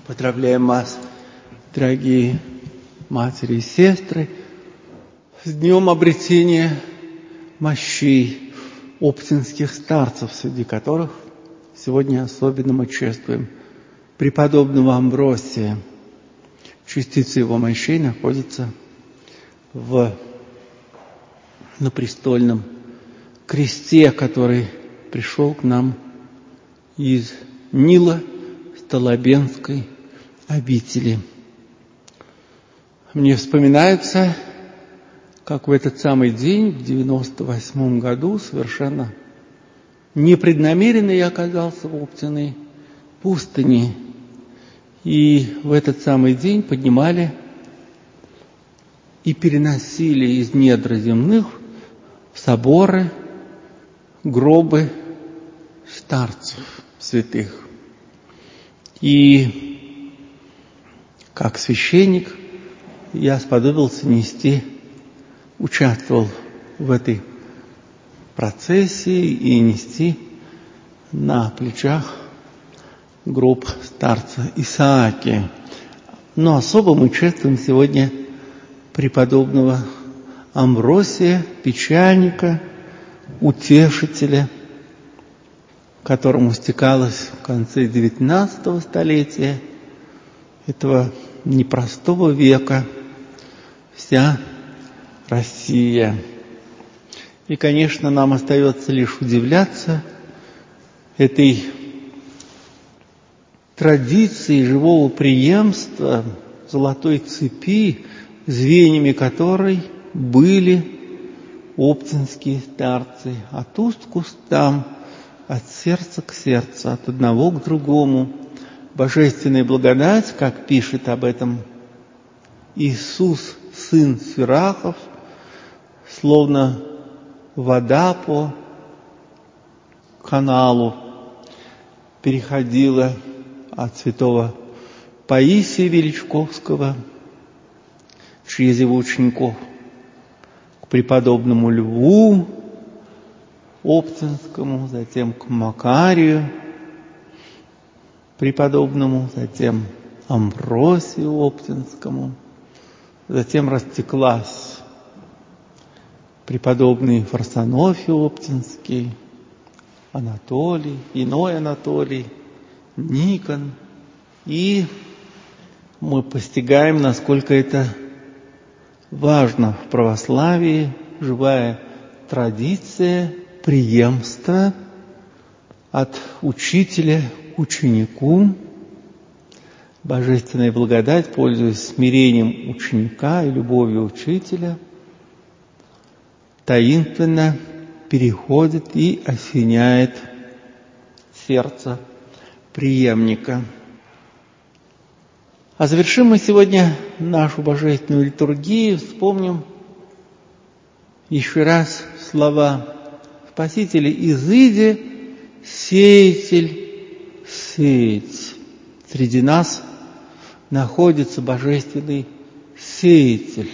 Поздравляем вас, дорогие матери и сестры, с днем обретения мощей оптинских старцев, среди которых сегодня особенно мы чествуем преподобного Амвросия. Частица его мощей находится на престольном кресте, который пришел к нам из Нила Столобенской обители. Мне вспоминается, как в этот самый день, в 98 году, совершенно непреднамеренно я оказался в Оптиной пустыне. И в этот самый день поднимали и переносили из недр земных в соборы гробы старцев святых. И как священник я сподобился участвовал в этой процессии и нести на плечах гроб старца Исааки. Но особо мы чествуем сегодня преподобного Амвросия, печальника, утешителя, которому стекалось в конце XIX столетия этого непростого века вся Россия. И, конечно, нам остается лишь удивляться этой традиции живого преемства, золотой цепи, звеньями которой были оптинские старцы, от уст к устам, от сердца к сердцу, от одного к другому. Божественная благодать, как пишет об этом Иисус, сын Сирахов, словно вода по каналу переходила от святого Паисия Величковского через его учеников к преподобному Льву Оптинскому, затем к Макарию преподобному, затем Амвросию Оптинскому, затем растеклась преподобный Фарсонофий Оптинский, Анатолий, иной Анатолий, Никон. И мы постигаем, насколько это важно в православии, живая традиция преемства от учителя к ученику. Божественная благодать, пользуясь смирением ученика и любовью учителя, таинственно переходит и осеняет сердце преемника. А завершим мы сегодня нашу божественную литургию, вспомним еще раз слова Спасителя: «Изыди, сеятель, сеять». Среди нас находится божественный сеятель,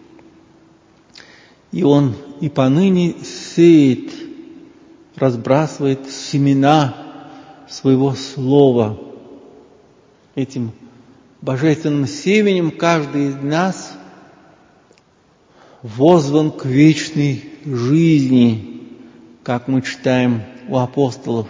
и он и поныне сеет, разбрасывает семена своего слова. Этим божественным семенем каждый из нас воззван к вечной жизни, как мы читаем у апостолов.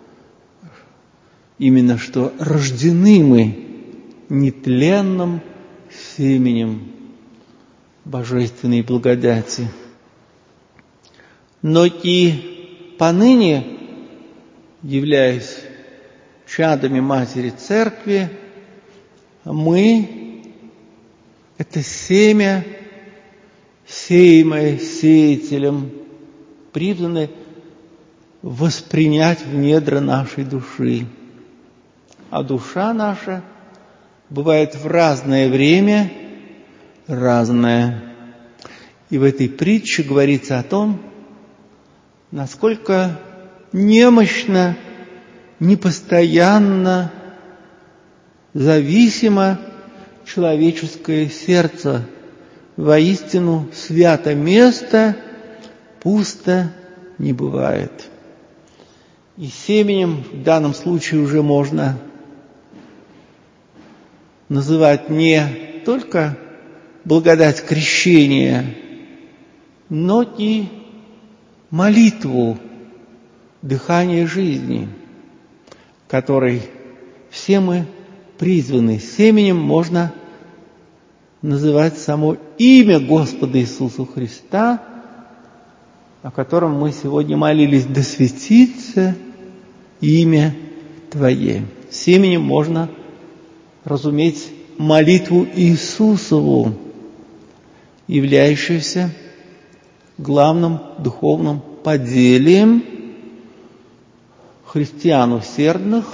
Именно что рождены мы нетленным семенем божественной благодати. Но и поныне, являясь чадами Матери Церкви, мы — это семя, сеемое сеятелем, призваны воспринять в недра нашей души. А душа наша бывает в разное время разная. И в этой притче говорится о том, насколько немощно, непостоянно, зависимо человеческое сердце. Воистину, свято место пусто не бывает. И семенем в данном случае уже можно называть не только благодать крещения, но и молитву, дыхание жизни, которой все мы призваны. Семенем можно называть само имя Господа Иисуса Христа, о котором мы сегодня молились: «Да светится имя Твое». Семенем можно разуметь молитву Иисусову, являющуюся главным духовным поделием христиан усердных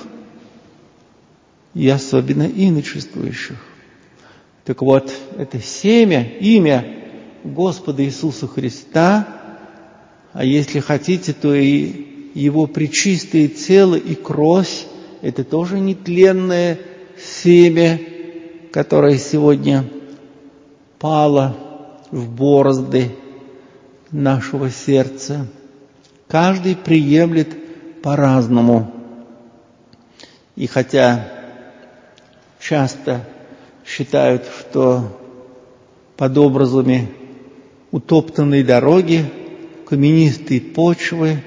и особенно иночествующих. Так вот, это семя, имя Господа Иисуса Христа, а если хотите, то и Его пречистое тело и кровь, это тоже нетленное семя, которое сегодня пало в борозды нашего сердца. Каждый приемлет по-разному. И хотя часто считают, что под образами утоптанной дороги, каменистой почвы,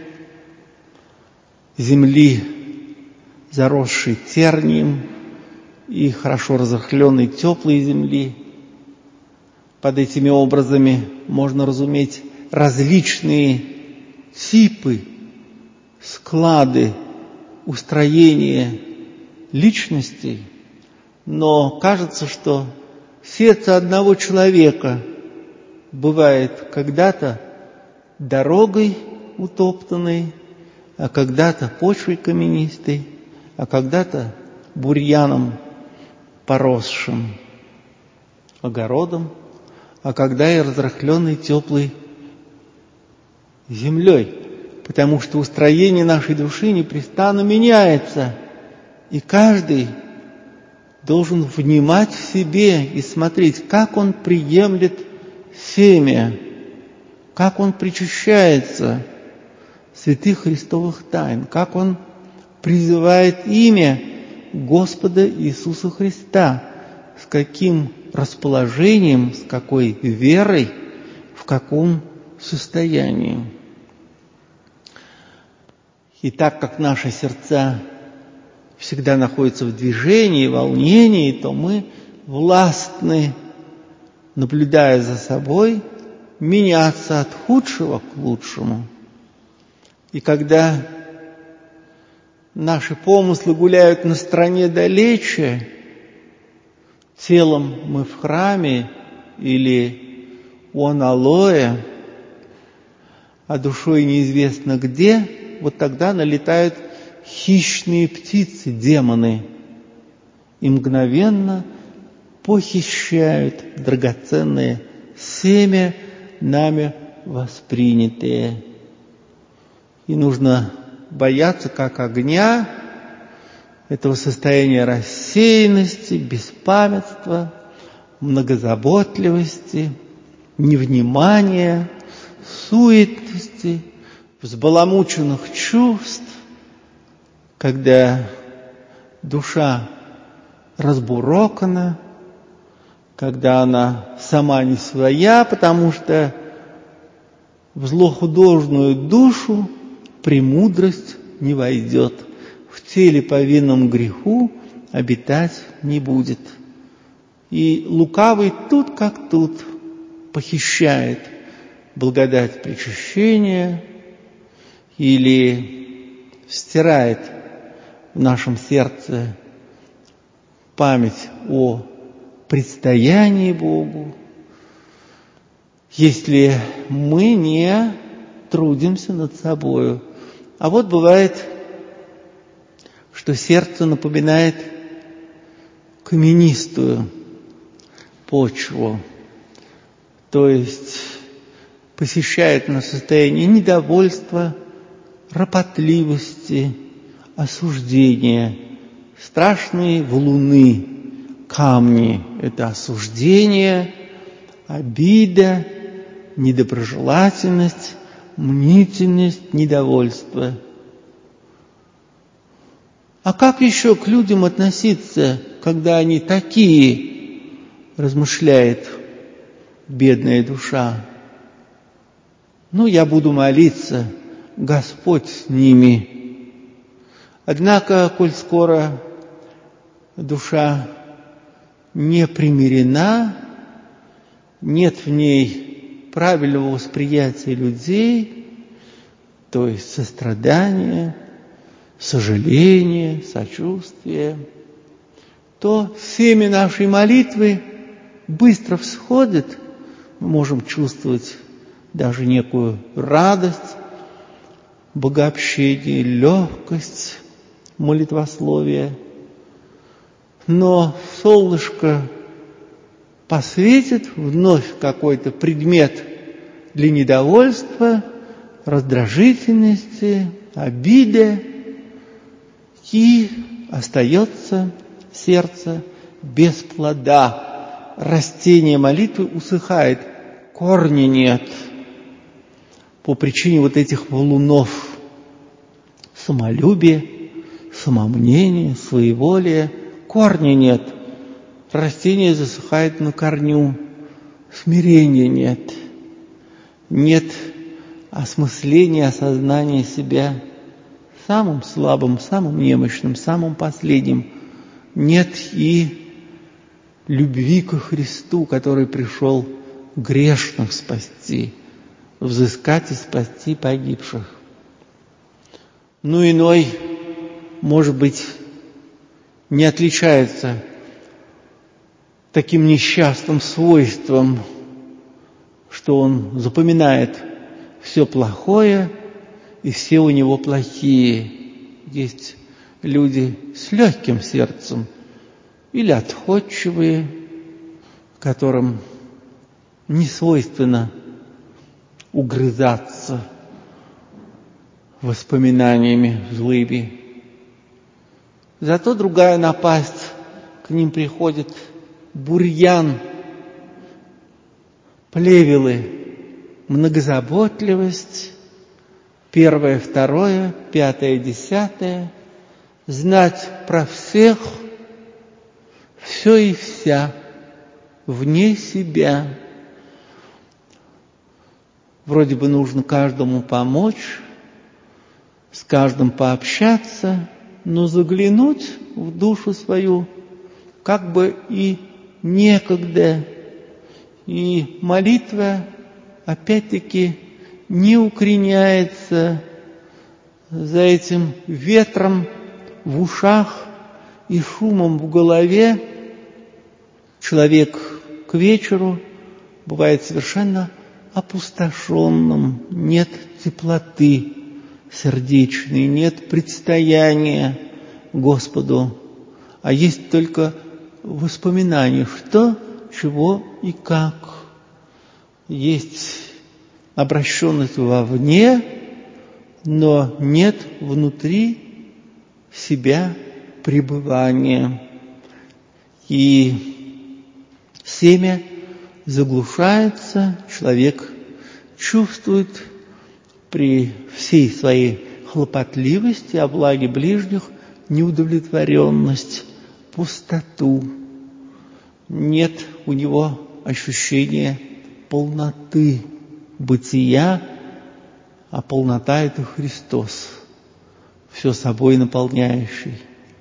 земли, заросшей тернием, и хорошо разрыхленной теплой земли, под этими образами можно разуметь различные типы, склады, устроения личностей, но кажется, что сердце одного человека бывает когда-то дорогой утоптанной, а когда-то почвой каменистой, а когда-то бурьяном поросшим, огородом, а когда и разрыхленной теплой землей, потому что устроение нашей души непрестанно меняется, и каждый должен внимать в себе и смотреть, как он приемлет семя, как он причащается святых Христовых тайн, как он призывает имя Господа Иисуса Христа, с каким расположением, с какой верой, в каком состоянии. И так как наши сердца всегда находятся в движении, волнении, то мы властны, наблюдая за собой, меняться от худшего к лучшему. И когда наши помыслы гуляют на стороне далече, телом мы в храме или у аналоя, а душой неизвестно где, вот тогда налетают хищные птицы, демоны, и мгновенно похищают драгоценное семя, нами воспринятое. И нужно бояться как огня, этого состояния рассеянности, беспамятства, многозаботливости, невнимания, суетности, взбаламученных чувств, когда душа разбурокана, когда она сама не своя, потому что в злохудожную душу премудрость не войдет, в теле повинном греху обитать не будет. И лукавый тут как тут похищает благодать причащения или стирает в нашем сердце память о предстоянии Богу, если мы не трудимся над собою. А вот бывает, что сердце напоминает каменистую почву, то есть посещает нас состояние недовольства, ропотливости, осуждения, страшные валуны, камни — это осуждение, обида, недоброжелательность, мнительность, недовольство. А как еще к людям относиться, когда они такие, размышляет бедная душа. Я буду молиться, Господь с ними. Однако, коль скоро душа не примирена, нет в ней правильного восприятия людей, то есть сострадания, сожаления, сочувствия, то семя нашей молитвы быстро всходит, мы можем чувствовать даже некую радость, богообщение, легкость молитвословия. Но солнышко посветит, вновь какой-то предмет для недовольства, раздражительности, обиды, и остается сердце без плода. Растение молитвы усыхает, корня нет. По причине вот этих валунов самолюбия, самомнения, своеволия, корня нет. Растение засыхает на корню, смирения нет. Нет осмысления, осознания себя самым слабым, самым немощным, самым последним. Нет и любви ко Христу, который пришел грешных спасти, взыскать и спасти погибших. Иной, может быть, не отличается таким несчастным свойством, что он запоминает все плохое, и все у него плохие. Есть люди с легким сердцем или отходчивые, которым не свойственно угрызаться воспоминаниями злыми. Зато другая напасть, к ним приходит бурьян, плевелы, многозаботливость, 1, 2, 5, 10, знать про всех, все и вся, вне себя. Вроде бы нужно каждому помочь, с каждым пообщаться, но заглянуть в душу свою как бы и некогда. И молитва, опять-таки, не укореняется за этим ветром в ушах и шумом в голове. Человек к вечеру бывает совершенно опустошенным, нет теплоты сердечной, нет предстояния Господу, а есть только воспоминания, что, чего и как. Есть обращенность вовне, но нет внутри себя пребывания. И семя заглушается, человек чувствует при всей своей хлопотливости о благе ближних неудовлетворенность, пустоту. Нет у него ощущения полноты бытия, а полнота — это Христос, все собой наполняющий.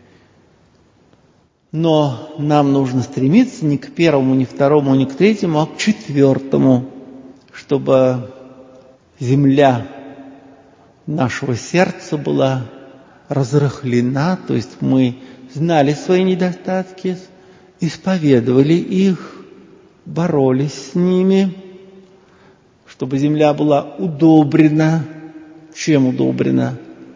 Но нам нужно стремиться не к первому, не к второму, не к третьему, а к четвертому, чтобы земля нашего сердца была разрыхлена, то есть мы знали свои недостатки, исповедовали их, боролись с ними, чтобы земля была удобрена. Чем удобрена?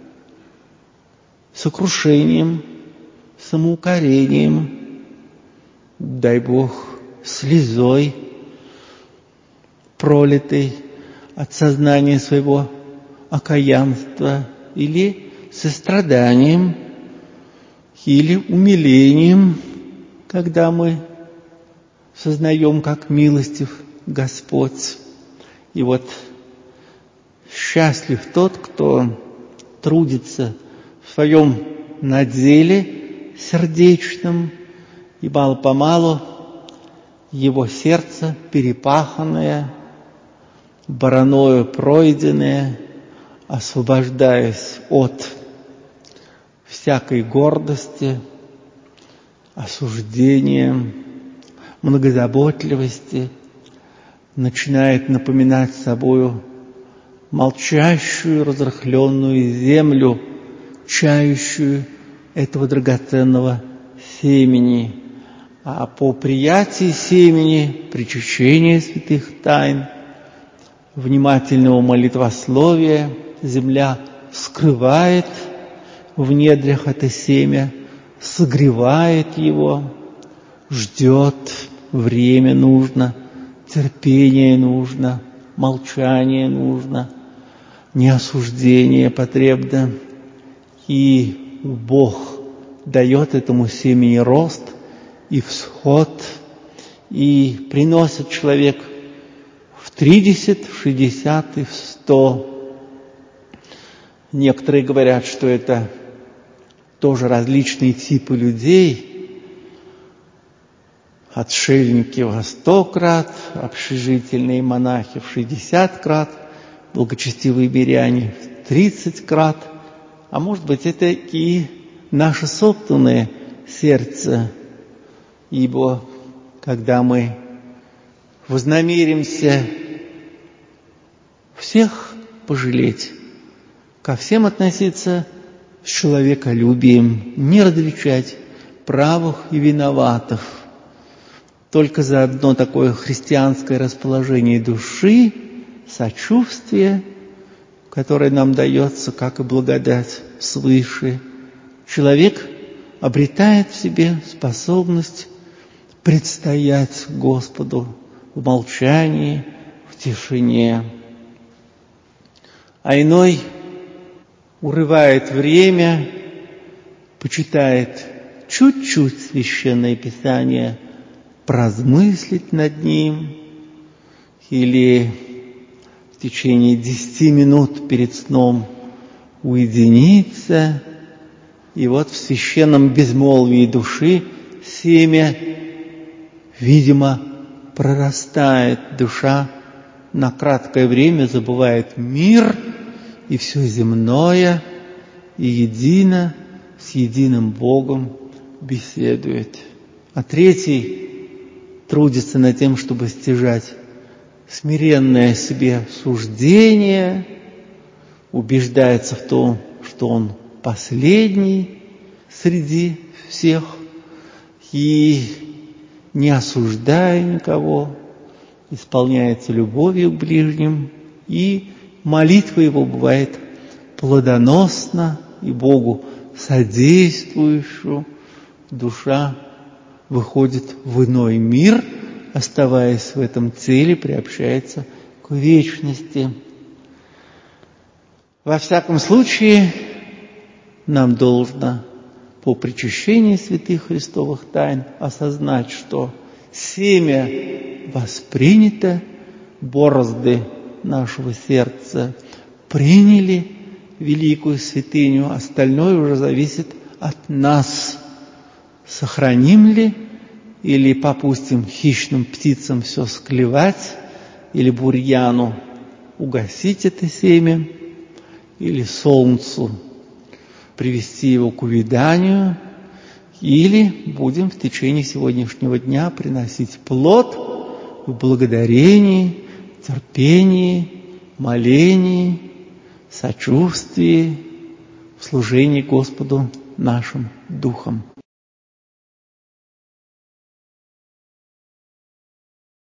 Сокрушением, самоукорением, дай Бог, слезой, пролитой от сознания своего окаянства, или состраданием, или умилением, когда мы сознаем, как милостив Господь. И вот счастлив тот, кто трудится в своем наделе сердечном И мало-помалу его сердце, перепаханное, бараною пройденное, освобождаясь от всякой гордости, осуждения, многозаботливости, начинает напоминать собою молчащую, разрыхленную землю, чающую этого драгоценного семени. А по приятии семени, причащения святых тайн, внимательного молитвословия земля скрывает в недрах это семя, согревает его, ждет, время нужно, терпение нужно, молчание нужно, неосуждение потребно. И Бог дает этому семени рост и всход, и приносит человек в 30, в 60 и в 100. Некоторые говорят, что это тоже различные типы людей. Отшельники во 100 крат, общежительные монахи в 60 крат, благочестивые миряне в 30 крат. А может быть, это и наше собственное сердце. Ибо когда мы вознамеримся всех пожалеть, ко всем относиться с человеколюбием, не различать правых и виноватых, только за одно такое христианское расположение души, сочувствие, которое нам дается, как и благодать свыше, человек обретает в себе способность предстоять Господу в молчании, в тишине. А иной урывает время, почитает чуть-чуть Священное Писание, поразмыслить над ним, или в течение 10 минут перед сном уединиться, и вот в священном безмолвии души семя, видимо, прорастает, душа на краткое время забывает мир и все земное, и едино с единым Богом беседует. А третий трудится над тем, чтобы стяжать смиренное себе суждение, убеждается в том, что он последний среди всех, и, не осуждая никого, исполняется любовью к ближним, и молитва его бывает плодоносна и Богу содействующую. Душа выходит в иной мир, оставаясь в этом теле, приобщается к вечности. Во всяком случае, нам должно по причащении святых Христовых тайн осознать, что семя воспринято, борозды нашего сердца приняли великую святыню, остальное уже зависит от нас. Сохраним ли или попустим хищным птицам все склевать, или бурьяну угасить это семя, или солнцу привести его к увяданию, или будем в течение сегодняшнего дня приносить плод в благодарении, терпении, молении, сочувствии, в служении Господу нашим духом.